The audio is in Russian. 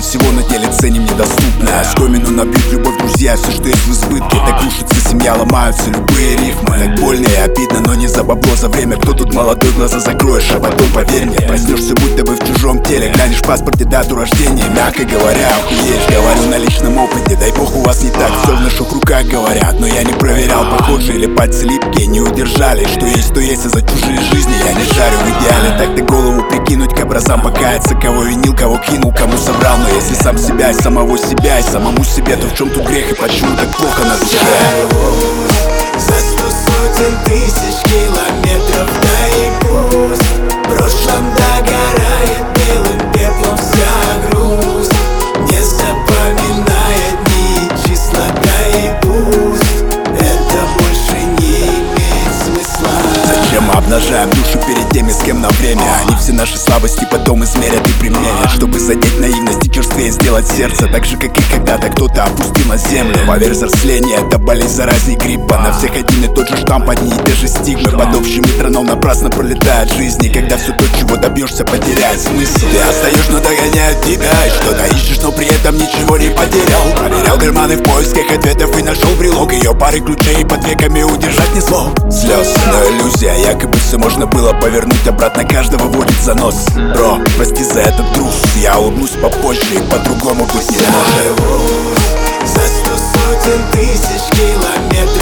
Кажется, всего на деле ценим недоступное. Скомину набьют любовь, друзья, все, что есть в избытке. Так рушится семья, ломаются любые рифмы. Так больно и обидно, но не за бабло, за время. Кто тут молодой, глаза закроешь, а потом, поверь мне, проснешься, будто бы в чужом теле. Глянешь в паспорте дату рождения, мягко говоря, охуеешь. Говорю на личном опыте, дай бог у вас не так. Все в наших руках говорят, но я не проверял. Похоже, или пальцы липкие не удержали. Что есть, то есть, а за чужие жизни я не шарю. В идеале так-то голову прикинуть, к образам покаяться. Кого винил, кого кинул, кому соврал. Но если сам себя и самого себя и самому себе, то в чем тут грех и почему так плохо на душе? За 100 сотен тысяч километров, да и пусть в прошлом догорает белым пеплом вся грусть. Не запоминает ни числа, да и пусть это больше не имеет смысла. Зачем мы обнажаем душу перед теми, с кем на время? Они все наши слабости потом измерят и применят, чтобы задеть наивность и черствее сделать сердце. Так же, как и когда-то кто-то опустил на землю. Поверь, взросление — это болезнь заразней гриппа. На всех один и тот же штамп, одни и те же стигмы. Под общий метроном напрасно пролетает жизнь. И когда все то, чего добьешься, потеряет смысл. Ты отстаешь, но догоняют тебя. И что-то ищешь, но при этом ничего не потерял. Проверял карманы в поисках ответов и нашел брелок. Ее пары ключей под веками удержать не смог. Слез, но иллюзия, якобы все можно было повернуть обратно, каждого водит за нос. Бро, прости за этот груз, я улыбнусь попозже и по-другому быть не может. За 100 сотен тысяч километров